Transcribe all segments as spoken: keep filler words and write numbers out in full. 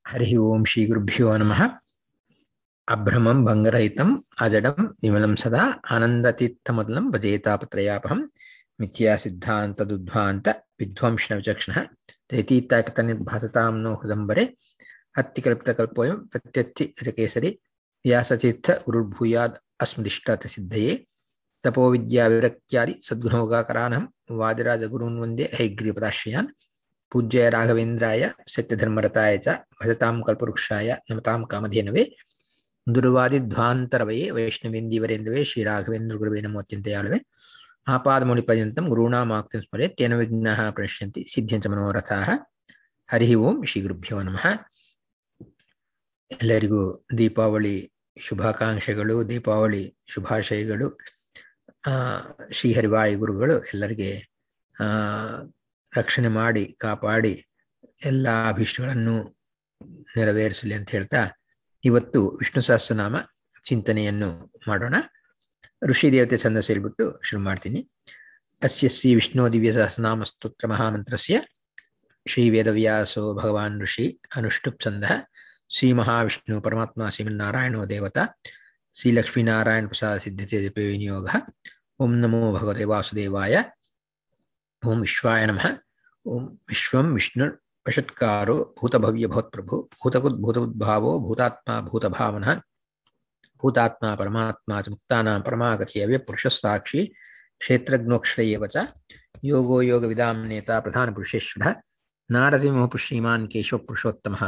ಹರಿ ಓಂ ಶ್ರೀ ಗುರುಭ್ಯೋ ನಮಃ. ಅಭ್ರಮಂ ಭಂಗರಹಿತಂ ಅಜಡಂ ವಿಮಲಂ ಸದಾ ಆನಂದತೀರ್ಥಮತುಲಂ ಭಜೇತಾಪತ್ರಯಾಪಹಂ ಮಿಥ್ಯಾ ಸಿದ್ಧಾಂತ ದುಧ್ವಾಂತ ವಿಧ್ವಂಸನ ವಿಚಕ್ಷಣಃ ದೈತೀರ್ಥಾಕೃತನಿರ್ಭಾಸತಾಂ ನೋ ಹೃದಂಬರೆ ಅತ್ತಿಕಲ್ಪಿತಕಲ್ಪೋಯಂ ಪ್ರತ್ಯರ್ಥಿ ಅಜಕೇಸರಿ ವ್ಯಾಸತೀರ್ಥ ಗುರುರ್ಭೂಯಾದ್ ಅಸ್ಮದಿಷ್ಟಾರ್ಥ ಸಿದ್ಧಯೇ ತಪೋವಿದ್ಯಾ ವಿರಕ್ತ್ಯಾದಿ ಸದ್ಗುಣೋಗಾಕರಾನಹಂ ವಾದಿರಾಜಗುರೂನ್ ವಂದೇ ಹೈಗ್ರೀಪದಾಶ್ರಯಾನ್ ಪೂಜ್ಯ ರಾಘವೇಂದ್ರಾಯ ಸತ್ಯಧರ್ಮರತಾಯ ಚ ಭಜತಾಂ ಕಲ್ಪವೃಕ್ಷಾಯ ನಮತಾಂ ಕಾಮಧೇನವೇ ದುರ್ವಾದಿಧ್ವಾಂತರವೇ ವೈಷ್ಣವೇಂದೀವರೇಂದ್ರವೇ ಶ್ರೀ ರಾಘವೇಂದ್ರ ಗುರುವೇ ನಮೋ ಅತ್ಯಂತಯಾಳವೇ ಆಪಾದಮೌಳಿಪರ್ಯಂತಂ ಗುರುಣಾಮಾಕ್ತಿಂ ಸ್ಮರೇತ್ ತೇನ ವಿಘ್ನಾಃ ಪ್ರಣಶ್ಯಂತಿ ಸಿದ್ಧ್ಯಂಚ ಮನೋರಥಾಃ. ಹರಿ ಓಂ ಶ್ರೀ ಗುರುಭ್ಯೋ ನಮಃ. ಎಲ್ಲರಿಗೂ ದೀಪಾವಳಿ ಶುಭಾಕಾಂಕ್ಷೆಗಳು, ದೀಪಾವಳಿ ಶುಭಾಶಯಗಳು. ಶ್ರೀ ಹರಿವಾಯು ಗುರುಗಳು ಎಲ್ಲರಿಗೆ ರಕ್ಷಣೆ ಮಾಡಿ ಕಾಪಾಡಿ ಎಲ್ಲ ಅಭೀಷ್ಟಗಳನ್ನು ನೆರವೇರಿಸಲಿ ಅಂತ ಹೇಳ್ತಾ ಇವತ್ತು ವಿಷ್ಣು ಸಹಸ್ರನಾಮ ಚಿಂತನೆಯನ್ನು ಮಾಡೋಣ. ಋಷಿ ದೇವತೆ ಛಂದ ಸೇರಿಬಿಟ್ಟು ಶುರು ಮಾಡ್ತೀನಿ. ಅಸ್ಯ ಶ್ರೀ ವಿಷ್ಣು ದಿವ್ಯ ಸಹಸ್ರನಾಮ ಸ್ತೋತ್ರ ಮಹಾಮಂತ್ರಸ್ಯ ಶ್ರೀ ವೇದವ್ಯಾಸೋ ಭಗವಾನ್ ಋಷಿ ಅನುಷ್ಠುಪ್ ಛಂದಃ ಶ್ರೀ ಮಹಾವಿಷ್ಣು ಪರಮಾತ್ಮ ಶ್ರೀಮನ್ನಾರಾಯಣೋ ದೇವತಾ ಶ್ರೀ ಲಕ್ಷ್ಮೀನಾರಾಯಣ ಪ್ರಸಾದ ಸಿದ್ಧತೆ ಜಪೇ ವಿನಿಯೋಗ. ಓಂ ನಮೋ ಭಗವತೆ ವಾಸುದೇವಾಯ. ಓಂ ವಿಶ್ವಾಯ ನಮಃ. ಓಂ ವಿಶ್ವಂ ವಿಷ್ಣುರ್ ವಷಟ್ಕಾರೋ ಭೂತಭವ್ಯ ಭವತ್ಪ್ರಭು ಭೂತಕುದ್ಭೂತೋದ್ಭಾವೋ ಭೂತಾತ್ಮ ಭೂತಭಾವನಃ ಭೂತಾತ್ಮ ಪರಮಾತ್ಮ ಚ ಮುಕ್ತಾನಾಂ ಪರಮಾಗತಿ ಅವ್ಯಪುರುಷ ಸಾಕ್ಷಿ ಕ್ಷೇತ್ರಜ್ಞೋಕ್ಷರಯೇವ ಚ ಯೋಗೋ ಯೋಗ ವಿದಾಂ ನೇತಾ ಪ್ರಧಾನ ಪುರುಷೇಶ್ವರಃ ನಾರಸಿಂಹ ಶ್ರೀಮಾನ್ ಕೇಶವ ಪುರುಷೋತ್ತಮಃ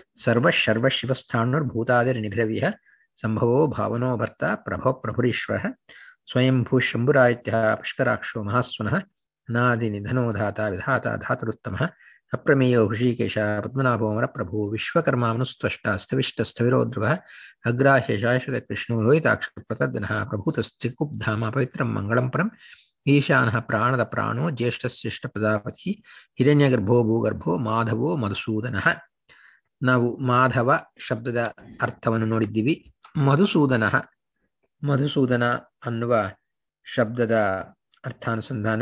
ಸರ್ವಶರ್ವಶಿವಸ್ಥಾಣುರ್ಭೂತಾದಿರ್ನಿಧಿರವ್ಯಃ ಸಂಭವೋ ಭಾವನೋ ಭರ್ತ ಪ್ರಭೋ ಪ್ರಭುರೀಶ್ವರಃ ಸ್ವಯಂಭೂ ಶಂಭುರಾದಿತ್ಯಃ ಪುಷ್ಕರಾಕ್ಷೋ ಮಹಾಸ್ವನಃ ಅನಾದಿ ನಿಧನೋ ಧಾತ ವಿಧಾತ ಧಾತರುತ್ತಮಃ ಅಪ್ರಮೇಯೋ ಹೃಷಿಕೇಶ ಪದ್ಮನಾಭೋ ವರಪ್ರಭು ವಿಶ್ವಕರ್ಮಾನುಸ್ತ್ವಷ್ಟ ಸ್ಥವಿಷ್ಟಸ್ಥವಿರೋ ಧ್ರುವಃ ಅಗ್ರಾಹ್ಯ ಶಾಶ್ವತ ಕೃಷ್ಣೋ ಲೋಹಿತಾಕ್ಷ ಪ್ರತದ್ದನಃ ಪ್ರಭೂತಸ್ಥಿಕುಬ್ಧಾಮ ಪವಿತ್ರಂ ಮಂಗಳಂ ಪರಂ ಈಶಾನಃ ಪ್ರಾಣದ ಪ್ರಾಣೋ ಜ್ಯೇಷ್ಠಶ್ರೇಷ್ಠ ಪ್ರಜಾಪತಿ ಹಿರಣ್ಯಗರ್ಭೋ ಭೂಗರ್ಭೋ ಮಾಧವೋ ಮಧುಸೂದನಃ. ನಾವು ಮಾಧವ ಶಬ್ದದ ಅರ್ಥವನ್ನು ನೋಡಿದ್ದೀವಿ. ಮಧುಸೂದನಃ, ಮಧುಸೂದನ ಅನ್ನುವ ಶಬ್ದದ ಅರ್ಥಾನುಸಂಧಾನ.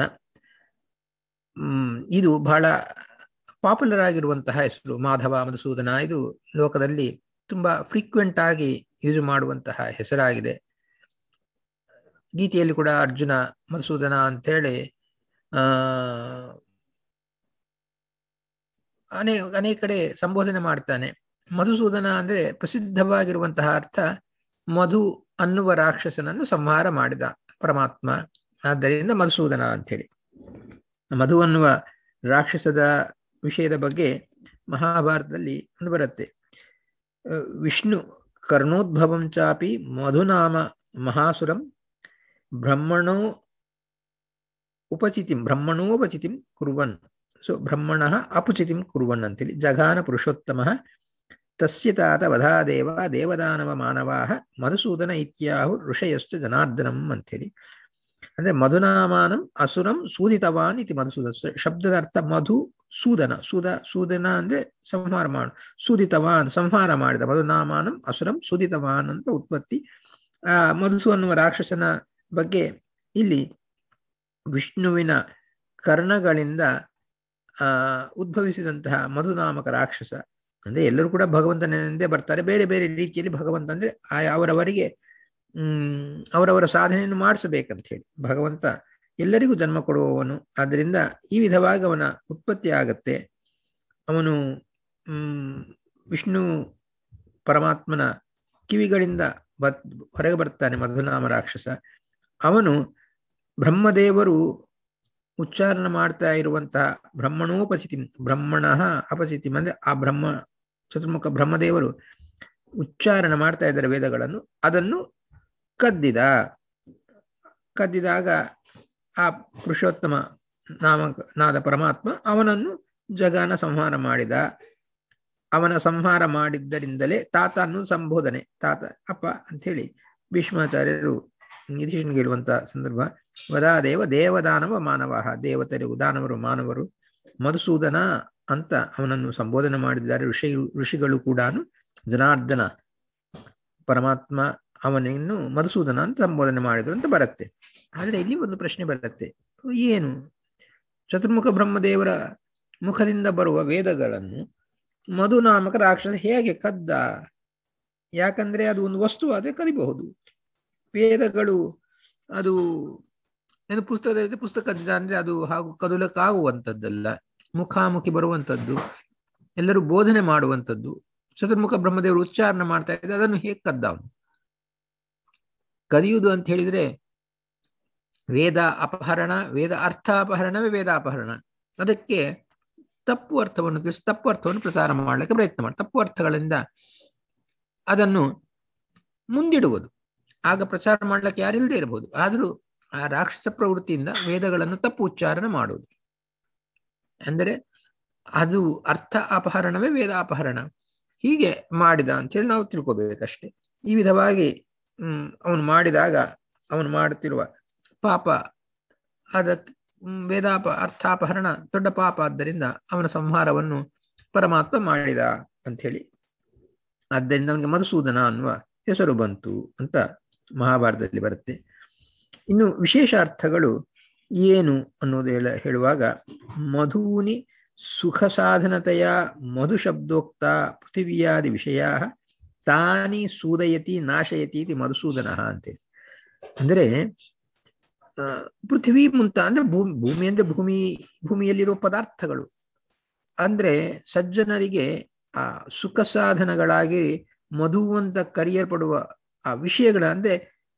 ಇದು ಬಹಳ ಪಾಪ್ಯುಲರ್ ಆಗಿರುವಂತಹ ಹೆಸರು. ಮಾಧವ, ಮಧುಸೂದನ ಇದು ಲೋಕದಲ್ಲಿ ತುಂಬಾ ಫ್ರೀಕ್ವೆಂಟ್ ಆಗಿ ಯೂಸ್ ಮಾಡುವಂತಹ ಹೆಸರಾಗಿದೆ. ಗೀತೆಯಲ್ಲಿ ಕೂಡ ಅರ್ಜುನ ಮಧುಸೂದನ ಅಂತೇಳಿ ಆ ಅನೇಕ ಅನೇಕ ಕಡೆ ಸಂಬೋಧನೆ ಮಾಡ್ತಾನೆ. ಮಧುಸೂದನ ಅಂದ್ರೆ ಪ್ರಸಿದ್ಧವಾಗಿರುವಂತಹ ಅರ್ಥ ಮಧು ಅನ್ನುವ ರಾಕ್ಷಸನನ್ನು ಸಂಹಾರ ಮಾಡಿದ ಪರಮಾತ್ಮ. ಆದ್ದರಿಂದ ಮಧುಸೂದನ ಅಂಥೇಳಿ. ಮಧು ಅನ್ನುವ ರಾಕ್ಷಸದ ವಿಷಯದ ಬಗ್ಗೆ ಮಹಾಭಾರತದಲ್ಲಿ ಒಂದು ಬರುತ್ತೆ. ವಿಷ್ಣು ಕರ್ಣೋದ್ಭವಂ ಚಾಪಿ ಮಧುನಾಮ ಮಹಾಸುರಂ ಬ್ರಹ್ಮಣೋ ಉಪಚಿತಿಂ ಬ್ರಹ್ಮಣೋಪಚಿತಿಂ ಕುರ್ವನ್. ಸೊ ಬ್ರಹ್ಮಣ ಅಪಚಿತಿಂ ಕುರ್ವನ್ ಅಂತೇಳಿ ಜಘಾನ ಪುರುಷೋತ್ತಮ ತಸ್ಯ ತಾತ ವಧಾದೇವ ದೇವದಾನವ ಮಾನವಾಹ ಮಧುಸೂದನ ಇತ್ಯಾಹು ಋಷಯಶ್ಚ ಜನಾರ್ದನಂ ಅಂಥೇಳಿ. ಅಂದ್ರೆ ಮಧುನಾಮಾನಂ ಅಸುರಂ ಸೂದಿತವಾನ್ ಇತಿ ಮಧುಸೂದನ. ಶಬ್ದದ ಅರ್ಥ ಮಧು ಸೂದನ. ಸೂದ ಸೂದನ ಅಂದ್ರೆ ಸಂಹಾರ ಮಾಡು, ಸೂದಿತವಾನ್ ಸಂಹಾರ ಮಾಡಿದ. ಮಧುನಾಮಾನಂ ಅಸುರಂ ಸೂದಿತವಾನ್ ಅಂತ ಉತ್ಪತ್ತಿ. ಆ ಮಧುಸು ಅನ್ನುವ ರಾಕ್ಷಸನ ಬಗ್ಗೆ ಇಲ್ಲಿ ವಿಷ್ಣುವಿನ ಕರ್ಣಗಳಿಂದ ಆ ಉದ್ಭವಿಸಿದಂತಹ ಮಧುನಾಮಕ ರಾಕ್ಷಸ. ಅಂದ್ರೆ ಎಲ್ಲರೂ ಕೂಡ ಭಗವಂತನೆಂದೇ ಬರ್ತಾರೆ. ಬೇರೆ ಬೇರೆ ರೀತಿಯಲ್ಲಿ ಭಗವಂತ ಅಂದ್ರೆ ಆ ಅವರವರಿಗೆ ಹ್ಮ್ ಅವರವರ ಸಾಧನೆಯನ್ನು ಮಾಡಿಸಬೇಕಂತ ಹೇಳಿ ಭಗವಂತ ಎಲ್ಲರಿಗೂ ಜನ್ಮ ಕೊಡುವವನು. ಆದ್ದರಿಂದ ಈ ವಿಧವಾಗಿ ಅವನ ಉತ್ಪತ್ತಿ ಆಗತ್ತೆ. ಅವನು ಹ್ಮ್ ವಿಷ್ಣು ಪರಮಾತ್ಮನ ಕಿವಿಗಳಿಂದ ಬರ್ ಹೊರಗೆ ಬರ್ತಾನೆ ಮಧುನಾಮ ರಾಕ್ಷಸ. ಅವನು ಬ್ರಹ್ಮದೇವರು ಉಚ್ಚಾರಣೆ ಮಾಡ್ತಾ ಇರುವಂತಹ ಬ್ರಹ್ಮಣೋಪಚಿತಿ ಬ್ರಹ್ಮಣ ಅಪಚಿತಿ ಅಂದ್ರೆ ಆ ಬ್ರಹ್ಮ ಚತುರ್ಮುಖ ಬ್ರಹ್ಮದೇವರು ಉಚ್ಚಾರಣೆ ಮಾಡ್ತಾ ಇದ್ದಾರೆ ವೇದಗಳನ್ನು. ಅದನ್ನು ಕದ್ದಿದ. ಕದ್ದಿದಾಗ ಆ ಪುರುಷೋತ್ತಮ ನಾಮಕ ನಾದ ಪರಮಾತ್ಮ ಅವನನ್ನು ಜಗಾನ ಸಂಹಾರ ಮಾಡಿದ. ಅವನ ಸಂಹಾರ ಮಾಡಿದ್ದರಿಂದಲೇ ತಾತ ಅನ್ನೋ ಸಂಬೋಧನೆ. ತಾತ ಅಪ್ಪ ಅಂಥೇಳಿ ಭೀಷ್ಮಾಚಾರ್ಯರು ಯುಧಿಷ್ಠಿರನಿಗೆ ಹೇಳುವಂತಹ ಸಂದರ್ಭ. ವದಾದೇವ ದೇವದಾನವ ಮಾನವಾಹ. ದೇವತರು ದಾನವರು ಮಾನವರು ಮಧುಸೂದನ ಅಂತ ಅವನನ್ನು ಸಂಬೋಧನೆ ಮಾಡಿದ್ದಾರೆ ಋಷಿ ಋಷಿಗಳು ಕೂಡ. ಜನಾರ್ದನ ಪರಮಾತ್ಮ ಅವನನ್ನು ಮಧುಸೂದನ ಅಂತ ಸಂಬೋಧನೆ ಮಾಡಿದ್ರು ಅಂತ ಬರುತ್ತೆ. ಆದರೆ ಇಲ್ಲಿ ಒಂದು ಪ್ರಶ್ನೆ ಬರುತ್ತೆ, ಏನು ಚತುರ್ಮುಖ ಬ್ರಹ್ಮದೇವರ ಮುಖದಿಂದ ಬರುವ ವೇದಗಳನ್ನು ಮಧು ನಾಮಕ ರಾಕ್ಷಸ ಹೇಗೆ ಕದ್ದ? ಯಾಕಂದ್ರೆ ಅದು ಒಂದು ವಸ್ತು ಆದ್ರೆ ಕದಿಬಹುದು. ವೇದಗಳು ಅದು ಏನು ಪುಸ್ತಕದಲ್ಲಿ ಪುಸ್ತಕ ಕದ್ದಿದ ಅಂದ್ರೆ ಅದು ಹಾಗೂ ಕದಲಕ್ಕಾಗುವಂಥದ್ದಲ್ಲ, ಮುಖಾಮುಖಿ ಬರುವಂಥದ್ದು, ಎಲ್ಲರೂ ಬೋಧನೆ ಮಾಡುವಂಥದ್ದು. ಚತುರ್ಮುಖ ಬ್ರಹ್ಮದೇವರು ಉಚ್ಚಾರಣೆ ಮಾಡ್ತಾ ಇದ್ದಾರೆ, ಅದನ್ನು ಹೇಗೆ ಕದ್ದ ಅವನು? ಕದಿಯುವುದು ಅಂತ ಹೇಳಿದ್ರೆ ವೇದ ಅಪಹರಣ, ವೇದ ಅರ್ಥ ಅಪಹರಣವೇ ವೇದ ಅಪಹರಣ. ಅದಕ್ಕೆ ತಪ್ಪು ಅರ್ಥವನ್ನು ತಿಳಿಸಿ ತಪ್ಪು ಅರ್ಥವನ್ನು ಪ್ರಸಾರ ಮಾಡಲಿಕ್ಕೆ ಪ್ರಯತ್ನ ಮಾಡಿ, ತಪ್ಪು ಅರ್ಥಗಳಿಂದ ಅದನ್ನು ಮುಂದಿಡುವುದು. ಆಗ ಪ್ರಚಾರ ಮಾಡಲಿಕ್ಕೆ ಯಾರಿಲ್ಲದೆ ಇರಬಹುದು, ಆದರೂ ಆ ರಾಕ್ಷಸ ಪ್ರವೃತ್ತಿಯಿಂದ ವೇದಗಳನ್ನು ತಪ್ಪು ಉಚ್ಚಾರಣೆ ಮಾಡುವುದು. ಅಂದರೆ ಅದು ಅರ್ಥ ಅಪಹರಣವೇ ವೇದ ಅಪಹರಣ. ಹೀಗೆ ಮಾಡಿದ ಅಂತೇಳಿ ನಾವು ತಿಳ್ಕೋಬೇಕಷ್ಟೆ. ಈ ವಿಧವಾಗಿ ಹ್ಮ್ ಅವನು ಮಾಡಿದಾಗ ಅವನು ಮಾಡುತ್ತಿರುವ ಪಾಪ ಅದಕ್ಕೆ ವೇದಾಪ ಅರ್ಥಾಪಹರಣ ದೊಡ್ಡ ಪಾಪ, ಆದ್ದರಿಂದ ಅವನ ಸಂಹಾರವನ್ನು ಪರಮಾತ್ಮ ಮಾಡಿದ ಅಂಥೇಳಿ. ಆದ್ದರಿಂದ ಅವನಿಗೆ ಮಧುಸೂದನ ಅನ್ನುವ ಹೆಸರು ಬಂತು ಅಂತ ಮಹಾಭಾರತದಲ್ಲಿ ಬರುತ್ತೆ. ಇನ್ನು ವಿಶೇಷ ಅರ್ಥಗಳು ಏನು ಅನ್ನೋದು ಹೇಳ ಹೇಳುವಾಗ ಮಧೂನಿ ಸುಖ ಸಾಧನತೆಯ ಮಧು ಶಬ್ದೋಕ್ತ ಪೃಥಿವಿಯಾದಿ ವಿಷಯ ತಾನಿ ಸೂದಯತಿ ನಾಶಯತಿ ಇತಿ ಮಧುಸೂದನ ಅಂತೇಳಿ. ಅಂದರೆ ಪೃಥ್ವಿ ಮುಂತ ಅಂದ್ರೆ ಭೂಮಿ, ಭೂಮಿ ಅಂದ್ರೆ ಭೂಮಿ ಭೂಮಿಯಲ್ಲಿರುವ ಪದಾರ್ಥಗಳು ಅಂದ್ರೆ ಸಜ್ಜನರಿಗೆ ಆ ಸುಖ ಸಾಧನಗಳಾಗಿ ಮಧು ಅಂತ ಕರೆಯಲ್ಪಡುವ ಆ ವಿಷಯಗಳ ಅಂದ್ರೆ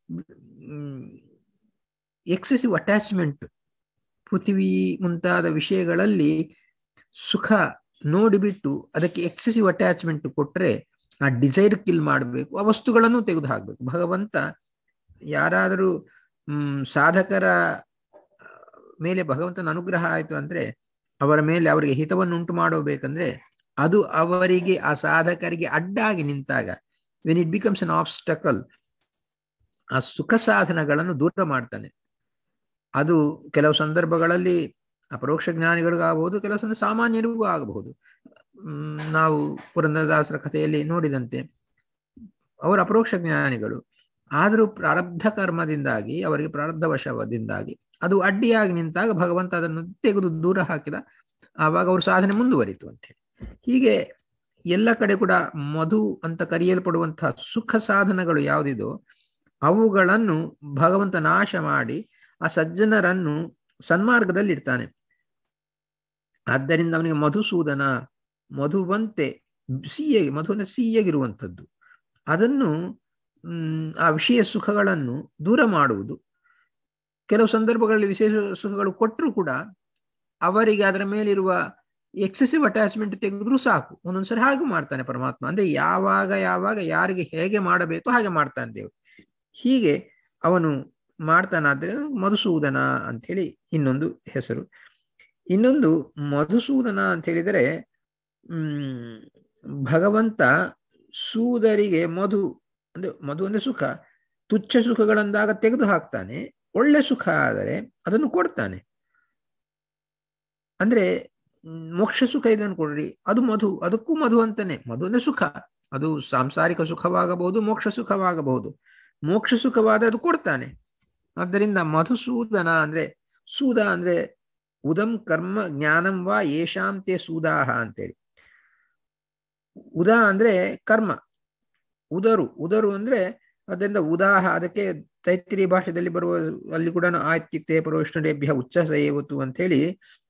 ಎಕ್ಸೆಸಿವ್ ಅಟ್ಯಾಚ್ಮೆಂಟ್, ಪೃಥ್ವಿ ಮುಂತಾದ ವಿಷಯಗಳಲ್ಲಿ ಸುಖ ನೋಡಿಬಿಟ್ಟು ಅದಕ್ಕೆ ಎಕ್ಸೆಸಿವ್ ಅಟ್ಯಾಚ್ಮೆಂಟ್ ಕೊಟ್ಟರೆ ಆ ಡಿಸೈರ್ ಕಿಲ್ ಮಾಡಬೇಕು, ಆ ವಸ್ತುಗಳನ್ನು ತೆಗೆದು ಹಾಕಬೇಕು. ಭಗವಂತ ಯಾರಾದರೂ ಹ್ಮ್ ಸಾಧಕರ ಮೇಲೆ ಭಗವಂತನ ಅನುಗ್ರಹ ಆಯಿತು ಅಂದ್ರೆ ಅವರ ಮೇಲೆ ಅವರಿಗೆ ಹಿತವನ್ನು ಉಂಟು ಮಾಡಬೇಕಂದ್ರೆ ಅದು ಅವರಿಗೆ ಆ ಸಾಧಕರಿಗೆ ಅಡ್ಡಾಗಿ ನಿಂತಾಗ, when it becomes an obstacle, ಆ ಸುಖ ಸಾಧನಗಳನ್ನು ದೂರ ಮಾಡ್ತಾನೆ. ಅದು ಕೆಲವು ಸಂದರ್ಭಗಳಲ್ಲಿ ಅಪರೋಕ್ಷ ಜ್ಞಾನಿಗಳಿಗಾಗಬಹುದು, ಕೆಲವು ಸಂದರ್ಭ ಸಾಮಾನ್ಯರಿಗೂ ಆಗಬಹುದು. ಹ್ಮ್ ನಾವು ಪುರಂದರದಾಸರ ಕಥೆಯಲ್ಲಿ ನೋಡಿದಂತೆ ಅವರು ಅಪರೋಕ್ಷ ಜ್ಞಾನಿಗಳು, ಆದರೂ ಪ್ರಾರಬ್ಧ ಕರ್ಮದಿಂದಾಗಿ ಅವರಿಗೆ ಪ್ರಾರಬ್ಧ ವಶದಿಂದಾಗಿ ಅದು ಅಡ್ಡಿಯಾಗಿ ನಿಂತಾಗ ಭಗವಂತ ಅದನ್ನು ತೆಗೆದು ದೂರ ಹಾಕಿದ. ಆವಾಗ ಅವರು ಸಾಧನೆ ಮುಂದುವರಿತು ಅಂತೇಳಿ. ಹೀಗೆ ಎಲ್ಲ ಕಡೆ ಕೂಡ ಮಧು ಅಂತ ಕರೆಯಲ್ಪಡುವಂತಹ ಸುಖ ಸಾಧನಗಳು ಯಾವುದಿದೋ ಅವುಗಳನ್ನು ಭಗವಂತ ನಾಶ ಮಾಡಿ ಆ ಸಜ್ಜನರನ್ನು ಸನ್ಮಾರ್ಗದಲ್ಲಿ ಇಡ್ತಾನೆ. ಆದ್ದರಿಂದ ಅವನಿಗೆ ಮಧುಸೂದನ, ಮಧುವಂತೆ ಸಿಹಿಯಾಗಿ, ಮಧು ಅಂದರೆ ಸಿಹಿಯಾಗಿರುವಂಥದ್ದು, ಅದನ್ನು ಹ್ಮ್ ಆ ವಿಷಯ ಸುಖಗಳನ್ನು ದೂರ ಮಾಡುವುದು. ಕೆಲವು ಸಂದರ್ಭಗಳಲ್ಲಿ ವಿಶೇಷ ಸುಖಗಳು ಕೊಟ್ಟರೂ ಕೂಡ ಅವರಿಗೆ ಅದರ ಮೇಲಿರುವ ಎಕ್ಸೆಸಿವ್ ಅಟ್ಯಾಚ್ಮೆಂಟ್ ತೆಗೆದ್ರೂ ಸಾಕು. ಒಂದೊಂದ್ಸರಿ ಹಾಗೆ ಮಾಡ್ತಾನೆ ಪರಮಾತ್ಮ. ಅಂದ್ರೆ ಯಾವಾಗ ಯಾವಾಗ ಯಾರಿಗೆ ಹೇಗೆ ಮಾಡಬೇಕು ಹಾಗೆ ಮಾಡ್ತಾನೆ ದೇವರು. ಹೀಗೆ ಅವನು ಮಾಡ್ತಾನಾದ್ರೆ ಮಧುಸೂದನ ಅಂಥೇಳಿ ಇನ್ನೊಂದು ಹೆಸರು. ಇನ್ನೊಂದು ಮಧುಸೂದನ ಅಂತ ಹೇಳಿದರೆ ಹ್ಮ್ ಭಗವಂತ ಸೂದರಿಗೆ ಮಧು ಅಂದ್ರೆ ಮಧು ಅಂದ್ರೆ ಸುಖ, ತುಚ್ಛ ಸುಖಗಳಂದಾಗ ತೆಗೆದು ಹಾಕ್ತಾನೆ, ಒಳ್ಳೆ ಸುಖ ಆದರೆ ಅದನ್ನು ಕೊಡ್ತಾನೆ. ಅಂದ್ರೆ ಮೋಕ್ಷ ಸುಖ ಇದನ್ನು ಕೊಡ್ರಿ, ಅದು ಮಧು, ಅದಕ್ಕೂ ಮಧು ಅಂತಾನೆ. ಮಧು ಅಂದ್ರೆ ಸುಖ, ಅದು ಸಾಂಸಾರಿಕ ಸುಖವಾಗಬಹುದು, ಮೋಕ್ಷ ಸುಖವಾಗಬಹುದು. ಮೋಕ್ಷ ಸುಖವಾದ ಅದು ಕೊಡ್ತಾನೆ. ಆದ್ದರಿಂದ ಮಧುಸೂದನ ಅಂದ್ರೆ ಸೂದ ಅಂದ್ರೆ ಉದಂ ಕರ್ಮ ಜ್ಞಾನಂ ವಾ ಯೇಷಾಂ ತೇ ಸೂದಾಹ ಅಂತೇಳಿ. ಉದಾ ಅಂದ್ರೆ ಕರ್ಮ, ಉದರು ಉದರು ಅಂದ್ರೆ ಅದರಿಂದ ಉದಾಹ. ಅದಕ್ಕೆ ತೈತ್ರಿಯ ಭಾಷೆಯಲ್ಲಿ ಬರುವ ಅಲ್ಲಿ ಕೂಡ ಆಯ್ತಿಕ್ತೆ ಪರೋಷ್ಣೇಭ್ಯ ಉಚ್ಛಸ ಏವತು ಅಂತ ಹೇಳಿ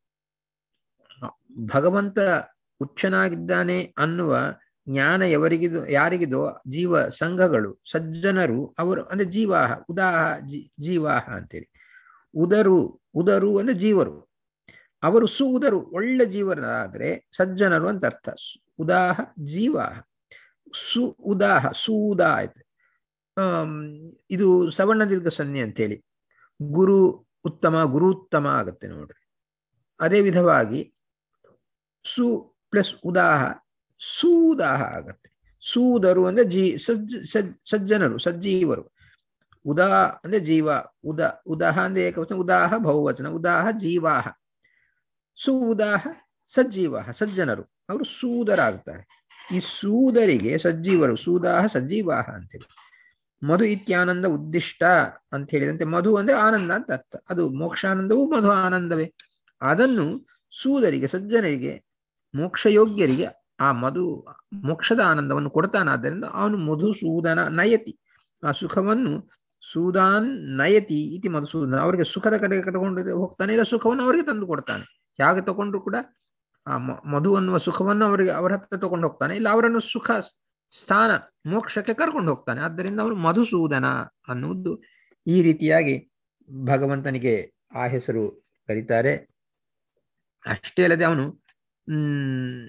ಭಗವಂತ ಉಚ್ಚನಾಗಿದ್ದಾನೆ ಅನ್ನುವ ಜ್ಞಾನ ఎవರಿಗಿದೋ ಯಾರಿಗಿದೋ ಜೀವ ಸಂಘಗಳು ಸಜ್ಜನರು ಅವರು ಅಂದ್ರೆ ಜೀವಾಹ, ಉದಾಹ ಜೀ ಜೀವಾಹ ಅಂತೇಳಿ. ಉದರು ಉದರು ಅಂದ್ರೆ ಜೀವರು, ಅವರು ಸು ಉದರು ಒಳ್ಳೆ ಜೀವರಾದ್ರೆ ಸಜ್ಜನರು ಅಂತ ಅರ್ಥ. ಉದಾಹ ಜೀವಾಹ, ಸು ಉದಾಹ ಸೂದ ಆಯ್ತು. ಅಮ್ ಇದು ಸವರ್ಣ ದೀರ್ಘ ಸನ್ನೆ ಅಂತೇಳಿ ಗುರು ಉತ್ತಮ ಗುರುತ್ತಮ ಆಗತ್ತೆ ನೋಡ್ರಿ. ಅದೇ ವಿಧವಾಗಿ ಸು ಪ್ಲಸ್ ಉದಾಹ ಸೂದಾಹ ಆಗತ್ತೆ. ಸೂದರು ಅಂದ್ರೆ ಜೀ ಸಜ್ಜ ಸಜ್ ಸಜ್ಜನರು ಸಜ್ಜೀವರು. ಉದಾ ಅಂದ್ರೆ ಜೀವ, ಉದ ಉದಾಹ ಅಂದ್ರೆ ಏಕವಚನ, ಉದಾಹ ಬಹುವಚನ, ಉದಾಹ ಜೀವಾಹ. ಸು ಉದಾಹ ಸಜ್ಜೀವಾಹ ಸಜ್ಜನರು, ಅವರು ಸೂದರಾಗ್ತಾರೆ. ಈ ಸೂದರಿಗೆ ಸಜ್ಜೀವರು, ಸೂದಾಹ ಸಜ್ಜೀವಾಹ ಅಂತೇಳಿ. ಮಧು ಇತ್ಯಾನಂದ ಉದ್ದಿಷ್ಟ ಅಂತ ಹೇಳಿದಂತೆ ಮಧು ಅಂದ್ರೆ ಆನಂದ ಅಂತ ಅರ್ಥ. ಅದು ಮೋಕ್ಷಾನಂದವೂ ಮಧು ಆನಂದವೇ. ಅದನ್ನು ಸೂದರಿಗೆ ಸಜ್ಜನರಿಗೆ ಮೋಕ್ಷಯೋಗ್ಯರಿಗೆ ಆ ಮಧು ಮೋಕ್ಷದ ಆನಂದವನ್ನು ಕೊಡ್ತಾನಾದ್ದರಿಂದ ಅವನು ಮಧುಸೂದನ ನಯತಿ, ಆ ಸುಖವನ್ನು ಸೂದಾನ್ ನಯತಿ ಇತಿ ಮಧುಸೂದನ, ಅವರಿಗೆ ಸುಖದ ಕಡೆಗೆ ಕಟ್ಕೊಂಡು ಹೋಗ್ತಾನೆ, ಇಲ್ಲ ಸುಖವನ್ನು ಅವರಿಗೆ ತಂದು ಕೊಡ್ತಾನೆ. ಹೇಗೆ ತಗೊಂಡ್ರು ಕೂಡ ಆ ಮಧು ಅನ್ನುವ ಸುಖವನ್ನು ಅವರಿಗೆ ಅವರ ಹತ್ರ ತಗೊಂಡು ಹೋಗ್ತಾನೆ, ಇಲ್ಲ ಅವರನ್ನು ಸುಖ ಸ್ಥಾನ ಮೋಕ್ಷಕ್ಕೆ ಕರ್ಕೊಂಡು ಹೋಗ್ತಾನೆ. ಆದ್ದರಿಂದ ಅವನು ಮಧುಸೂದನ ಅನ್ನುವುದು ಈ ರೀತಿಯಾಗಿ ಭಗವಂತನಿಗೆ ಆ ಹೆಸರು ಕರೀತಾರೆ. ಅಷ್ಟೇ ಅಲ್ಲದೆ ಅವನು ಹ್ಮ್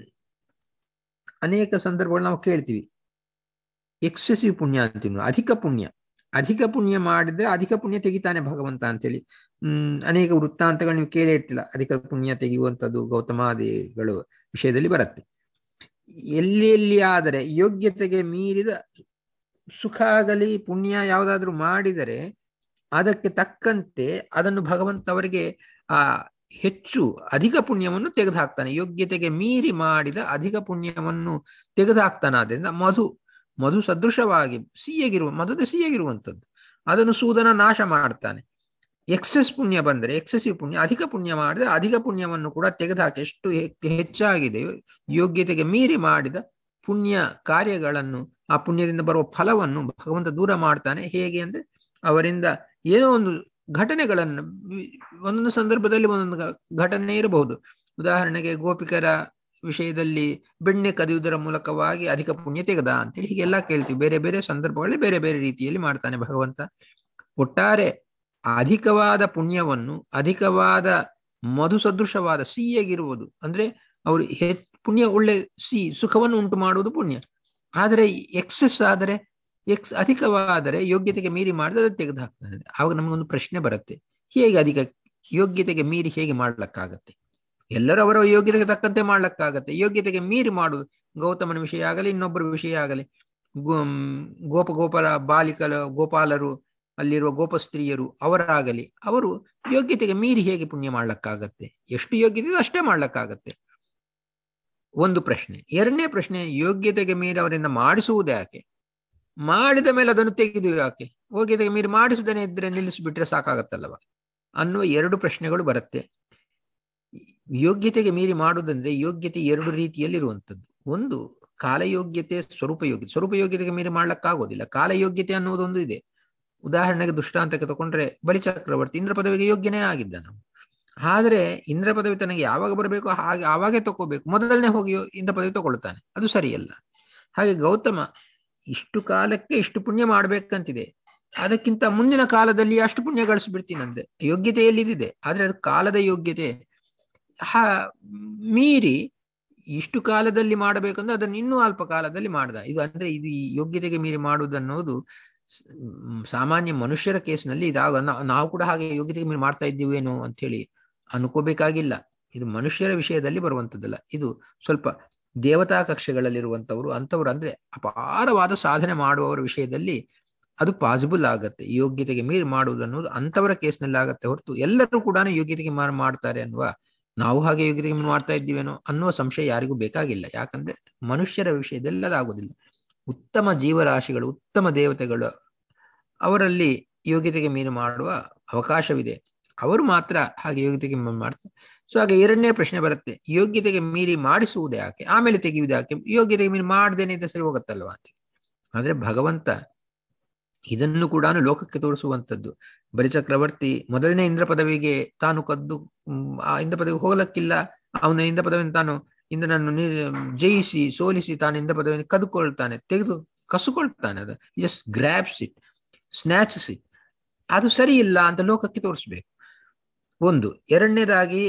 ಅನೇಕ ಸಂದರ್ಭಗಳು ನಾವು ಕೇಳ್ತೀವಿ, ಎಕ್ಸೆಸಿವ್ ಪುಣ್ಯ ಅಂತೀವಿ, ಅಧಿಕ ಪುಣ್ಯ. ಅಧಿಕ ಪುಣ್ಯ ಮಾಡಿದ್ರೆ ಅಧಿಕ ಪುಣ್ಯ ತೆಗಿತಾನೆ ಭಗವಂತ ಅಂತೇಳಿ ಹ್ಮ್ ಅನೇಕ ವೃತ್ತಾಂತಗಳು ನೀವು ಕೇಳೇ ಇರ್ತಿಲ್ಲ. ಅಧಿಕ ಪುಣ್ಯ ತೆಗೆಯುವಂಥದ್ದು ಗೌತಮಾದಿಗಳು ವಿಷಯದಲ್ಲಿ ಬರುತ್ತೆ. ಎಲ್ಲಿ ಎಲ್ಲಿ ಆದರೆ ಯೋಗ್ಯತೆಗೆ ಮೀರಿದ ಸುಖ ಆಗಲಿ ಪುಣ್ಯ ಯಾವುದಾದ್ರೂ ಮಾಡಿದರೆ ಅದಕ್ಕೆ ತಕ್ಕಂತೆ ಅದನ್ನು ಭಗವಂತ ಅವರಿಗೆ ಆ ಹೆಚ್ಚು ಅಧಿಕ ಪುಣ್ಯವನ್ನು ತೆಗೆದುಹಾಕ್ತಾನೆ. ಯೋಗ್ಯತೆಗೆ ಮೀರಿ ಮಾಡಿದ ಅಧಿಕ ಪುಣ್ಯವನ್ನು ತೆಗೆದುಹಾಕ್ತಾನೆ. ಆದ್ದರಿಂದ ಮಧು ಮಧು ಸದೃಶವಾಗಿ ಸಿಹಿಯಾಗಿರುವ ಮಧುದ ಸಿಹಿಯಾಗಿರುವಂಥದ್ದು ಅದನ್ನು ಸೂದನ ನಾಶ ಮಾಡ್ತಾನೆ. ಎಕ್ಸೆಸ್ ಪುಣ್ಯ ಬಂದರೆ ಎಕ್ಸೆಸಿವ್ ಪುಣ್ಯ, ಅಧಿಕ ಪುಣ್ಯ ಮಾಡಿದ್ರೆ ಅಧಿಕ ಪುಣ್ಯವನ್ನು ಕೂಡ ತೆಗೆದುಹಾಕಿ ಎಷ್ಟು ಹೆಚ್ಚಾಗಿದೆಯೋ ಯೋಗ್ಯತೆಗೆ ಮೀರಿ ಮಾಡಿದ ಪುಣ್ಯ ಕಾರ್ಯಗಳನ್ನು ಆ ಪುಣ್ಯದಿಂದ ಬರುವ ಫಲವನ್ನು ಭಗವಂತ ದೂರ ಮಾಡ್ತಾನೆ. ಹೇಗೆ ಅಂದ್ರೆ ಅವರಿಂದ ಏನೋ ಒಂದು ಘಟನೆಗಳನ್ನು ಒಂದೊಂದು ಸಂದರ್ಭದಲ್ಲಿ ಒಂದೊಂದು ಘಟನೆ ಇರಬಹುದು. ಉದಾಹರಣೆಗೆ ಗೋಪಿಕರ ವಿಷಯದಲ್ಲಿ ಬೆಣ್ಣೆ ಕದಿಯುವುದರ ಮೂಲಕವಾಗಿ ಅಧಿಕ ಪುಣ್ಯ ತೆಗೆದ ಅಂತೇಳಿ ಹೀಗೆಲ್ಲ ಕೇಳ್ತೀವಿ. ಬೇರೆ ಬೇರೆ ಸಂದರ್ಭಗಳಲ್ಲಿ ಬೇರೆ ಬೇರೆ ರೀತಿಯಲ್ಲಿ ಮಾಡ್ತಾನೆ ಭಗವಂತ. ಒಟ್ಟಾರೆ ಅಧಿಕವಾದ ಪುಣ್ಯವನ್ನು, ಅಧಿಕವಾದ ಮಧು ಸದೃಶವಾದ ಸಿಹಿಯಾಗಿರುವುದು ಅಂದ್ರೆ ಅವರು ಹೆ ಪುಣ್ಯ ಒಳ್ಳೆ ಸಿಹಿ ಸುಖವನ್ನು ಉಂಟು ಮಾಡುವುದು ಪುಣ್ಯ. ಆದರೆ ಎಕ್ಸೆಸ್ ಆದರೆ ಎಕ್ಸ್ ಅಧಿಕವಾದರೆ ಯೋಗ್ಯತೆಗೆ ಮೀರಿ ಮಾಡಿದ್ರೆ ಅದು ತೆಗೆದು ಹಾಕ್ತಾನೆ. ಆವಾಗ ನಮಗೊಂದು ಪ್ರಶ್ನೆ ಬರುತ್ತೆ, ಹೇಗೆ ಅಧಿಕ ಯೋಗ್ಯತೆಗೆ ಮೀರಿ ಹೇಗೆ ಮಾಡ್ಲಕ್ಕಾಗತ್ತೆ? ಎಲ್ಲರೂ ಅವರ ಯೋಗ್ಯತೆಗೆ ತಕ್ಕಂತೆ ಮಾಡ್ಲಕ್ಕಾಗತ್ತೆ. ಯೋಗ್ಯತೆಗೆ ಮೀರಿ ಮಾಡುವುದು ಗೌತಮನ ವಿಷಯ ಆಗಲಿ ಇನ್ನೊಬ್ಬರ ವಿಷಯ ಆಗಲಿ, ಗೋ ಗೋಪ ಗೋಪಾಲ ಬಾಲಿಕಲ ಗೋಪಾಲರು ಅಲ್ಲಿರುವ ಗೋಪಸ್ತ್ರೀಯರು ಅವರಾಗಲಿ ಅವರು ಯೋಗ್ಯತೆಗೆ ಮೀರಿ ಹೇಗೆ ಪುಣ್ಯ ಮಾಡ್ಲಕ್ಕಾಗತ್ತೆ? ಎಷ್ಟು ಯೋಗ್ಯತೆ ಅಷ್ಟೇ ಮಾಡ್ಲಕ್ಕಾಗತ್ತೆ. ಒಂದು ಪ್ರಶ್ನೆ. ಎರಡನೇ ಪ್ರಶ್ನೆ, ಯೋಗ್ಯತೆಗೆ ಮೀರಿ ಅವರಿಂದ ಮಾಡಿಸುವುದು ಯಾಕೆ? ಮಾಡಿದ ಮೇಲೆ ಅದನ್ನು ತೆಗೆದು ಯಾಕೆ? ಯೋಗ್ಯತೆಗೆ ಮೀರಿ ಮಾಡಿಸುವುದನ್ನೇ ಇದ್ರೆ ನಿಲ್ಲಿಸಿಬಿಟ್ರೆ ಸಾಕಾಗತ್ತಲ್ಲವ ಅನ್ನುವ ಎರಡು ಪ್ರಶ್ನೆಗಳು ಬರುತ್ತೆ. ಯೋಗ್ಯತೆಗೆ ಮೀರಿ ಮಾಡುವುದಂದ್ರೆ ಯೋಗ್ಯತೆ ಎರಡು ರೀತಿಯಲ್ಲಿರುವಂಥದ್ದು. ಒಂದು ಕಾಲಯೋಗ್ಯತೆ, ಸ್ವರೂಪ ಯೋಗ್ಯತೆ. ಸ್ವರೂಪ ಯೋಗ್ಯತೆಗೆ ಮೀರಿ ಮಾಡ್ಲಕ್ಕಾಗೋದಿಲ್ಲ. ಕಾಲಯೋಗ್ಯತೆ ಅನ್ನುವುದೊಂದು ಇದೆ. ಉದಾಹರಣೆಗೆ ದೃಷ್ಟಾಂತಕ್ಕೆ ತಗೊಂಡ್ರೆ ಬಲಿಚಕ್ರವರ್ತಿ ಇಂದ್ರ ಪದವಿಗೆ ಯೋಗ್ಯನೇ ಆಗಿದ್ದ ನಾವು. ಆದರೆ ಇಂದ್ರ ಪದವಿ ತನಗೆ ಯಾವಾಗ ಬರಬೇಕು ಹಾಗೆ ಆವಾಗೇ ತಗೋಬೇಕು, ಮೊದಲನೇ ಹೋಗಿ ಇಂದ್ರ ಪದವಿ ತಗೊಳ್ತಾನೆ, ಅದು ಸರಿಯಲ್ಲ. ಹಾಗೆ ಗೌತಮ ಇಷ್ಟು ಕಾಲಕ್ಕೆ ಇಷ್ಟು ಪುಣ್ಯ ಮಾಡ್ಬೇಕಂತಿದೆ, ಅದಕ್ಕಿಂತ ಮುಂದಿನ ಕಾಲದಲ್ಲಿ ಅಷ್ಟು ಪುಣ್ಯ ಗಳಿಸ್ಬಿಡ್ತೀನಂದ್ರೆ ಯೋಗ್ಯತೆ ಎಲ್ಲಿದೆ? ಆದ್ರೆ ಅದು ಕಾಲದ ಯೋಗ್ಯತೆ. ಹ ಮೀರಿ ಇಷ್ಟು ಕಾಲದಲ್ಲಿ ಮಾಡಬೇಕಂದ್ರೆ ಅದನ್ನು ಇನ್ನೂ ಅಲ್ಪ ಕಾಲದಲ್ಲಿ ಮಾಡ್ದ. ಇದು ಅಂದ್ರೆ ಇದು ಈ ಯೋಗ್ಯತೆಗೆ ಮೀರಿ ಮಾಡುವುದನ್ನೋದು ಸಾಮಾನ್ಯ ಮನುಷ್ಯರ ಕೇಸ್ನಲ್ಲಿ ಇದಾಗ ನಾವು ಕೂಡ ಹಾಗೆ ಯೋಗ್ಯತೆಗೆ ಮೀರಿ ಮಾಡ್ತಾ ಇದ್ದೀವೇನೋ ಅಂತ ಹೇಳಿ ಅನ್ಕೋಬೇಕಾಗಿಲ್ಲ. ಇದು ಮನುಷ್ಯರ ವಿಷಯದಲ್ಲಿ ಬರುವಂಥದ್ದಲ್ಲ. ಇದು ಸ್ವಲ್ಪ ದೇವತಾ ಕಕ್ಷೆಗಳಲ್ಲಿರುವಂಥವ್ರು ಅಂಥವ್ರು ಅಂದ್ರೆ ಅಪಾರವಾದ ಸಾಧನೆ ಮಾಡುವವರ ವಿಷಯದಲ್ಲಿ ಅದು ಪಾಸಿಬಲ್ ಆಗತ್ತೆ. ಯೋಗ್ಯತೆಗೆ ಮೀರಿ ಮಾಡುವುದು ಅನ್ನೋದು ಅಂಥವರ ಕೇಸ್ನಲ್ಲಿ ಆಗತ್ತೆ ಹೊರತು ಎಲ್ಲರೂ ಕೂಡ ಯೋಗ್ಯತೆಗೆ ಮೀರಿ ಮಾಡ್ತಾರೆ ಅನ್ನುವ, ನಾವು ಹಾಗೆ ಯೋಗ್ಯತೆಗೆ ಮೀರಿ ಮಾಡ್ತಾ ಇದ್ದೀವೇನೋ ಅನ್ನುವ ಸಂಶಯ ಯಾರಿಗೂ ಬೇಕಾಗಿಲ್ಲ. ಯಾಕಂದ್ರೆ ಮನುಷ್ಯರ ವಿಷಯದಲ್ಲಿ ಅದಾಗೋದಿಲ್ಲ. ಉತ್ತಮ ಜೀವರಾಶಿಗಳು, ಉತ್ತಮ ದೇವತೆಗಳು, ಅವರಲ್ಲಿ ಯೋಗ್ಯತೆಗೆ ಮೀರಿ ಮಾಡುವ ಅವಕಾಶವಿದೆ. ಅವರು ಮಾತ್ರ ಹಾಗೆ ಯೋಗ್ಯತೆಗೆ ಮೀರಿ ಮಾಡ್ತಾರೆ. ಸೊ ಹಾಗೆ ಎರಡನೇ ಪ್ರಶ್ನೆ ಬರುತ್ತೆ, ಯೋಗ್ಯತೆಗೆ ಮೀರಿ ಮಾಡಿಸುವುದು ಯಾಕೆ, ಆಮೇಲೆ ತೆಗೆಯುವುದು ಯಾಕೆ? ಯೋಗ್ಯತೆಗೆ ಮೀರಿ ಮಾಡದೇನೆ ಇದ್ದ ಸರಿ ಹೋಗುತ್ತಲ್ವಾ ಅಂತ. ಆದ್ರೆ ಭಗವಂತ ಇದನ್ನು ಕೂಡ ಲೋಕಕ್ಕೆ ತೋರಿಸುವಂಥದ್ದು. ಬಲಿಚಕ್ರವರ್ತಿ ಮೊದಲನೇ ಇಂದ್ರ ಪದವಿಗೆ ತಾನು ಕದ್ದು ಆ ಇಂದ್ರ ಪದವಿಗೆ ಹೋಗಲಕ್ಕಿಲ್ಲ, ಅವನ ಇಂದ್ರ ಪದವಿಯನ್ನು ತಾನು ಇಂದ್ರನನ್ನು ಜಯಿಸಿ ಸೋಲಿಸಿ ತಾನು ಇಂದ್ರ ಪದವಿಯನ್ನು ಕದ್ದುಕೊಳ್ತಾನೆ, ತೆಗೆದು ಕಸುಕೊಳ್ತಾನೆ. ಅದು just grabs it, snatches it. ಅದು ಸರಿ ಇಲ್ಲ ಅಂತ ಲೋಕಕ್ಕೆ ತೋರಿಸ್ಬೇಕು. ಒಂದು. ಎರಡನೇದಾಗಿ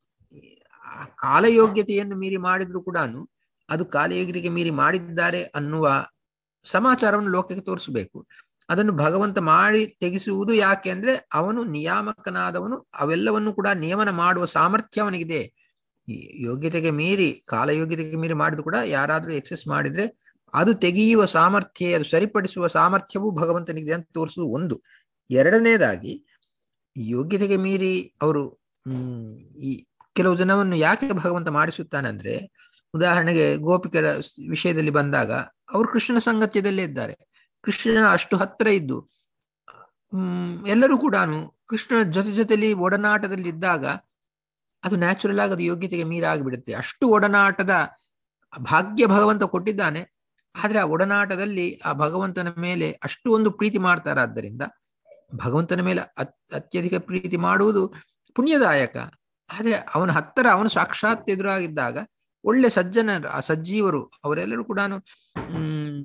ಕಾಲಯೋಗ್ಯತೆಯನ್ನು ಮೀರಿ ಮಾಡಿದ್ರು ಕೂಡ ಅದು ಕಾಲಯೋಗ್ಯತೆಗೆ ಮೀರಿ ಮಾಡಿದ್ದಾರೆ ಅನ್ನುವ ಸಮಾಚಾರವನ್ನು ಲೋಕಕ್ಕೆ ತೋರಿಸಬೇಕು. ಅದನ್ನು ಭಗವಂತ ಮಾಡಿ ತೆಗೆಸುವುದು ಯಾಕೆ ಅಂದ್ರೆ ಅವನು ನಿಯಾಮಕನಾದವನು, ಅವೆಲ್ಲವನ್ನು ಕೂಡ ನಿಯಮನ ಮಾಡುವ ಸಾಮರ್ಥ್ಯ ಅವನಿಗಿದೆ. ಯೋಗ್ಯತೆಗೆ ಮೀರಿ ಕಾಲಯೋಗ್ಯತೆಗೆ ಮೀರಿ ಮಾಡಿದ್ರು ಕೂಡ ಯಾರಾದ್ರೂ ಎಕ್ಸೆಸ್ ಮಾಡಿದ್ರೆ ಅದು ತೆಗೆಯುವ ಸಾಮರ್ಥ್ಯ, ಅದು ಸರಿಪಡಿಸುವ ಸಾಮರ್ಥ್ಯವೂ ಭಗವಂತನಿಗಿದೆ ಅಂತ ತೋರಿಸುವುದು ಒಂದು. ಎರಡನೇದಾಗಿ ಯೋಗ್ಯತೆಗೆ ಮೀರಿ ಅವರು ಹ್ಮ್ ಈ ಕೆಲವು ಜನವನ್ನು ಯಾಕೆ ಭಗವಂತ ಮಾಡಿಸುತ್ತಾನೆ ಅಂದ್ರೆ, ಉದಾಹರಣೆಗೆ ಗೋಪಿಕರ ವಿಷಯದಲ್ಲಿ ಬಂದಾಗ ಅವರು ಕೃಷ್ಣನ ಸಂಗತ್ಯದಲ್ಲೇ ಇದ್ದಾರೆ. ಕೃಷ್ಣನ ಅಷ್ಟು ಹತ್ತಿರ ಇದ್ದು ಹ್ಮ್ ಎಲ್ಲರೂ ಕೂಡ ಕೃಷ್ಣನ ಜೊತೆ ಜೊತೆಲಿ ಒಡನಾಟದಲ್ಲಿ ಇದ್ದಾಗ ಅದು ನ್ಯಾಚುರಲ್ ಆಗಿ ಅದು ಯೋಗ್ಯತೆಗೆ ಮೀರಿ ಆಗಿಬಿಡುತ್ತೆ. ಅಷ್ಟು ಒಡನಾಟದ ಭಾಗ್ಯ ಭಗವಂತ ಕೊಟ್ಟಿದ್ದಾನೆ. ಆದ್ರೆ ಆ ಒಡನಾಟದಲ್ಲಿ ಆ ಭಗವಂತನ ಮೇಲೆ ಅಷ್ಟು ಒಂದು ಪ್ರೀತಿ ಮಾಡ್ತಾರಾದ್ದರಿಂದ ಭಗವಂತನ ಮೇಲೆ ಅತ್ ಅತ್ಯಧಿಕ ಪ್ರೀತಿ ಮಾಡುವುದು ಪುಣ್ಯದಾಯಕ. ಆದ್ರೆ ಅವನ ಹತ್ತಿರ ಅವನು ಸಾಕ್ಷಾತ್ ಎದುರಾಗಿದ್ದಾಗ ಒಳ್ಳೆ ಸಜ್ಜನರು, ಆ ಸಜ್ಜೀವರು ಅವರೆಲ್ಲರೂ ಕೂಡ ಹ್ಮ್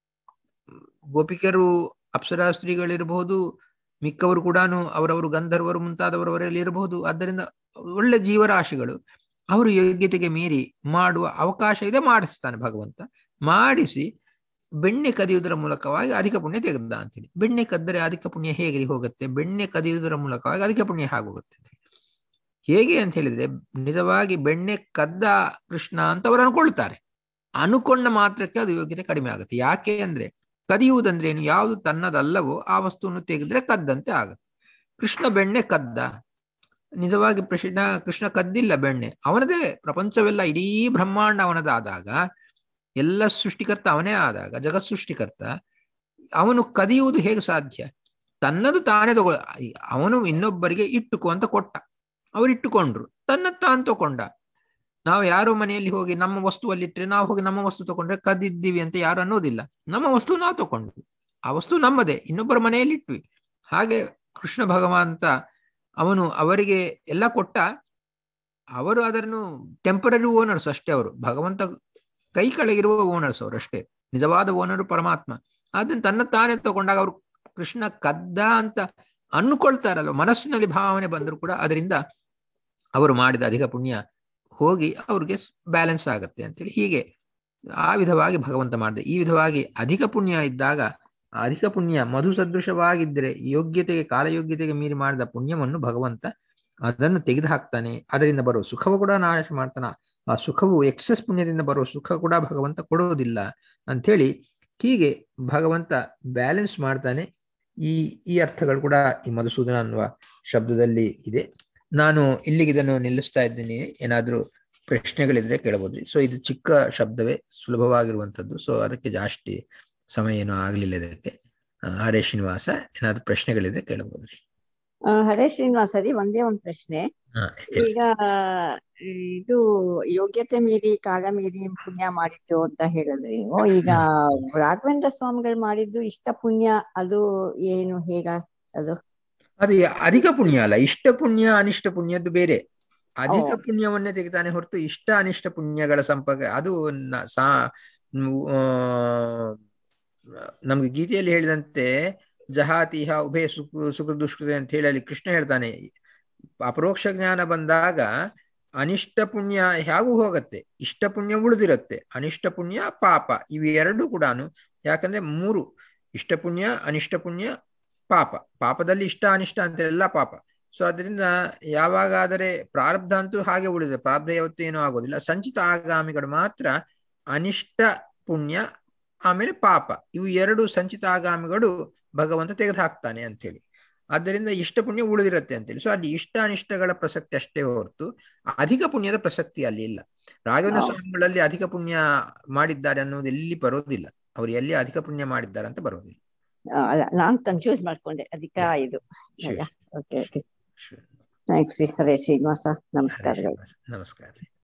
ಗೋಪಿಕರು, ಅಪ್ಸರಾ ಸ್ತ್ರೀಗಳಿರಬಹುದು, ಮಿಕ್ಕವರು ಕೂಡ ಅವರವರು ಗಂಧರ್ವರು ಮುಂತಾದವರು ಅವರಲ್ಲಿ ಇರಬಹುದು. ಆದ್ದರಿಂದ ಒಳ್ಳೆ ಜೀವರಾಶಿಗಳು ಅವರು ಯೋಗ್ಯತೆಗೆ ಮೀರಿ ಮಾಡುವ ಅವಕಾಶ ಇದೆ, ಮಾಡಿಸ್ತಾನೆ ಭಗವಂತ. ಮಾಡಿಸಿ ಬೆಣ್ಣೆ ಕದಿಯುವುದರ ಮೂಲಕವಾಗಿ ಅಧಿಕ ಪುಣ್ಯ ತೆಗೆದ ಅಂತೇಳಿ. ಬೆಣ್ಣೆ ಕದ್ದರೆ ಅಧಿಕ ಪುಣ್ಯ ಹೇಗೆ ಹೋಗುತ್ತೆ? ಬೆಣ್ಣೆ ಕದಿಯುವುದರ ಮೂಲಕವಾಗಿ ಅಧಿಕ ಪುಣ್ಯ ಹಾಗೋಗುತ್ತೆ. ಹೇಗೆ ಅಂತ ಹೇಳಿದ್ರೆ, ನಿಜವಾಗಿ ಬೆಣ್ಣೆ ಕದ್ದ ಕೃಷ್ಣ ಅಂತ ಅವರು ಅನ್ಕೊಳ್ತಾರೆ. ಅನುಕೊಂಡ ಮಾತ್ರಕ್ಕೆ ಅದು ಯೋಗ್ಯತೆ ಕಡಿಮೆ ಆಗುತ್ತೆ. ಯಾಕೆ ಅಂದ್ರೆ ಕದಿಯುವುದಂದ್ರೆ ಏನು? ಯಾವುದು ತನ್ನದಲ್ಲವೋ ಆ ವಸ್ತುವನ್ನು ತೆಗೆದ್ರೆ ಕದ್ದಂತೆ ಆಗುತ್ತೆ. ಕೃಷ್ಣ ಬೆಣ್ಣೆ ಕದ್ದ, ನಿಜವಾಗಿ ಕೃಷ್ಣ ಕೃಷ್ಣ ಕದ್ದಿಲ್ಲ ಬೆಣ್ಣೆ. ಅವನದೇ ಪ್ರಪಂಚವೆಲ್ಲ, ಇಡೀ ಬ್ರಹ್ಮಾಂಡ ಅವನದಾದಾಗ, ಎಲ್ಲ ಸೃಷ್ಟಿಕರ್ತ ಅವನೇ ಆದಾಗ, ಜಗತ್ ಸೃಷ್ಟಿಕರ್ತ, ಅವನು ಕದಿಯುವುದು ಹೇಗೆ ಸಾಧ್ಯ? ತನ್ನದು ತಾನೇ ತಗೊ ಅವನು ಇನ್ನೊಬ್ಬರಿಗೆ ಇಟ್ಟುಕೋ ಅಂತ ಕೊಟ್ಟ, ಅವ್ರು ಇಟ್ಟುಕೊಂಡ್ರು, ತನ್ನ ತಾನು ತಗೊಂಡ. ನಾವು ಯಾರೋ ಮನೆಯಲ್ಲಿ ಹೋಗಿ ನಮ್ಮ ವಸ್ತುವಲ್ಲಿಟ್ಟರೆ, ನಾವು ಹೋಗಿ ನಮ್ಮ ವಸ್ತು ತಗೊಂಡ್ರೆ ಕದ್ದಿದ್ದೀವಿ ಅಂತ ಯಾರು ಅನ್ನೋದಿಲ್ಲ. ನಮ್ಮ ವಸ್ತು ನಾವು ತಗೊಂಡ್ವಿ, ಆ ವಸ್ತು ನಮ್ಮದೇ, ಇನ್ನೊಬ್ಬರ ಮನೆಯಲ್ಲಿ ಇಟ್ವಿ. ಹಾಗೆ ಕೃಷ್ಣ ಭಗವಂತ ಅವನು ಅವರಿಗೆ ಎಲ್ಲ ಕೊಟ್ಟ, ಅವರು ಅದನ್ನು ಟೆಂಪರರಿ ಓನರ್ಸ್ ಅಷ್ಟೇ. ಅವರು ಭಗವಂತ ಕೈ ಕೆಳಗಿರುವ ಓನರ್ಸ್ ಅವರು ಅಷ್ಟೇ. ನಿಜವಾದ ಓನರು ಪರಮಾತ್ಮ. ಅದನ್ನು ತನ್ನ ತಾನೇ ತಗೊಂಡಾಗ ಅವರು ಕೃಷ್ಣ ಕದ್ದ ಅಂತ ಅನ್ನುಕೊಳ್ತಾರಲ್ವ, ಮನಸ್ಸಿನಲ್ಲಿ ಭಾವನೆ ಬಂದರೂ ಕೂಡ ಅದರಿಂದ ಅವರು ಮಾಡಿದ ಅಧಿಕ ಪುಣ್ಯ ಹೋಗಿ ಅವ್ರಿಗೆ ಬ್ಯಾಲೆನ್ಸ್ ಆಗುತ್ತೆ ಅಂತೇಳಿ. ಹೀಗೆ ಆ ವಿಧವಾಗಿ ಭಗವಂತ ಮಾಡಿದೆ. ಈ ವಿಧವಾಗಿ ಅಧಿಕ ಪುಣ್ಯ ಇದ್ದಾಗ, ಅಧಿಕ ಪುಣ್ಯ ಮಧು ಸದೃಶವಾಗಿದ್ದರೆ, ಯೋಗ್ಯತೆಗೆ ಕಾಲಯೋಗ್ಯತೆಗೆ ಮೀರಿ ಮಾಡಿದ ಪುಣ್ಯವನ್ನು ಭಗವಂತ ಅದನ್ನು ತೆಗೆದು ಹಾಕ್ತಾನೆ. ಅದರಿಂದ ಬರುವ ಸುಖವು ಕೂಡ ನಾಶ ಮಾಡ್ತಾನೆ. ಆ ಸುಖವು ಎಕ್ಸೆಸ್ ಪುಣ್ಯದಿಂದ ಬರುವ ಸುಖ ಕೂಡ ಭಗವಂತ ಕೊಡುವುದಿಲ್ಲ ಅಂಥೇಳಿ ಹೀಗೆ ಭಗವಂತ ಬ್ಯಾಲೆನ್ಸ್ ಮಾಡ್ತಾನೆ. ಈ ಈ ಅರ್ಥಗಳು ಕೂಡ ಈ ಮಧುಸೂದನ ಅನ್ನುವ ಶಬ್ದದಲ್ಲಿ ಇದೆ. ನಾನು ಇಲ್ಲಿಗೆ ಇದನ್ನು ನಿಲ್ಲಿಸ್ತಾ ಇದ್ದೀನಿ. ಏನಾದರೂ ಪ್ರಶ್ನೆಗಳಿದ್ರೆ ಕೇಳಬಹುದು. ಸೊ ಇದು ಚಿಕ್ಕ ಶಬ್ದವೇ, ಸುಲಭವಾಗಿರುವಂಥದ್ದು. ಸೊ ಅದಕ್ಕೆ ಜಾಸ್ತಿ ಸಮಯ ಏನೂ ಆಗಲಿಲ್ಲ ಇದಕ್ಕೆ. ಹರೇ ಶ್ರೀನಿವಾಸ, ಏನಾದ್ರು ಪ್ರಶ್ನೆಗಳಿದ್ರೆ ಕೇಳಬಹುದು. ಹರೇ ಶ್ರೀನಿವಾಸ ರೀ, ಒಂದೇ ಒಂದು ಪ್ರಶ್ನೆ. ಈಗ ಇದು ಯೋಗ್ಯತೆ ಮೀರಿ ಕಾಲ ಮೀರಿ ಪುಣ್ಯ ಮಾಡಿದ್ದು ಅಂತ ಹೇಳಿದ್ರಿ ನೀವು. ಈಗ ರಾಘವೇಂದ್ರ ಸ್ವಾಮಿಗಳು ಮಾಡಿದ್ದು ಇಷ್ಟ ಪುಣ್ಯ, ಅದು ಏನು, ಹೇಗ ಅದು? ಅದು ಅಧಿಕ ಪುಣ್ಯ ಅಲ್ಲ, ಇಷ್ಟ ಪುಣ್ಯ ಅನಿಷ್ಟ ಪುಣ್ಯದ್ದು ಬೇರೆ. ಅಧಿಕ ಪುಣ್ಯವನ್ನೇ ತೆಗಿತಾನೆ ಹೊರತು ಇಷ್ಟ ಅನಿಷ್ಟ ಪುಣ್ಯಗಳ ಸಂಪರ್ಕ ಅದು ಸಾ ನಮ್ಗೆ ಗೀತೆಯಲ್ಲಿ ಹೇಳಿದಂತೆ ಜಹಾತಿಹ ಉಭಯ ಸುಖ ಸುಖ ದುಷ್ಕೃತಿ ಅಂತ ಹೇಳಿ ಅಲ್ಲಿ ಕೃಷ್ಣ ಹೇಳ್ತಾನೆ. ಅಪರೋಕ್ಷ ಜ್ಞಾನ ಬಂದಾಗ ಅನಿಷ್ಟ ಪುಣ್ಯ ಹೇಗೂ ಹೋಗತ್ತೆ, ಇಷ್ಟ ಪುಣ್ಯ ಉಳಿದಿರುತ್ತೆ. ಅನಿಷ್ಟ ಪುಣ್ಯ ಪಾಪ ಇವೆರಡು ಕೂಡ, ಯಾಕಂದ್ರೆ ಮೂರು, ಇಷ್ಟ ಪುಣ್ಯ ಅನಿಷ್ಟ ಪುಣ್ಯ ಪಾಪ. ಪಾಪದಲ್ಲಿ ಇಷ್ಟ ಅನಿಷ್ಟ ಅಂತ ಎಲ್ಲ ಪಾಪ. ಸೊ ಅದರಿಂದ ಯಾವಾಗಾದರೆ ಪ್ರಾರಬ್ಧ ಅಂತೂ ಹಾಗೆ ಉಳಿದಿದೆ, ಪ್ರಾರಬ್ಧ ಯಾವತ್ತೂ ಏನೂ ಆಗೋದಿಲ್ಲ. ಸಂಚಿತ ಆಗಾಮಿಗಳು ಮಾತ್ರ ಅನಿಷ್ಟ ಪುಣ್ಯ ಆಮೇಲೆ ಪಾಪ, ಇವು ಎರಡು ಸಂಚಿತ ಆಗಾಮಿಗಳು ಭಗವಂತ ತೆಗೆದು ಹಾಕ್ತಾನೆ ಅಂತೇಳಿ. ಆದ್ದರಿಂದ ಇಷ್ಟ ಪುಣ್ಯ ಉಳಿದಿರುತ್ತೆ ಅಂತೇಳಿ. ಸೊ ಅಲ್ಲಿ ಇಷ್ಟ ಅನಿಷ್ಟಗಳ ಪ್ರಸಕ್ತಿ ಅಷ್ಟೇ ಹೊರತು ಅಧಿಕ ಪುಣ್ಯದ ಪ್ರಸಕ್ತಿ ಅಲ್ಲಿ ಇಲ್ಲ. ರಾಘವೇಂದ್ರ ಸ್ವಾಮಿಗಳಲ್ಲಿ ಅಧಿಕ ಪುಣ್ಯ ಮಾಡಿದ್ದಾರೆ ಅನ್ನೋದು ಎಲ್ಲಿ ಬರೋದಿಲ್ಲ. ಅವ್ರು ಎಲ್ಲಿ ಅಧಿಕ ಪುಣ್ಯ ಮಾಡಿದ್ದಾರೆ ಅಂತ ಬರೋದಿಲ್ಲ. ನಾನ್ ಕನ್ಫ್ಯೂಸ್ ಮಾಡ್ಕೊಂಡೆ, ಅಧಿಕ ಇದು. ಓಕೆ ಓಕೆ, ಥ್ಯಾಂಕ್ಸ್ ರೀ. ಹರೇ ಶ್ರೀನಿವಾಸ, ನಮಸ್ಕಾರ. ನಮಸ್ಕಾರ.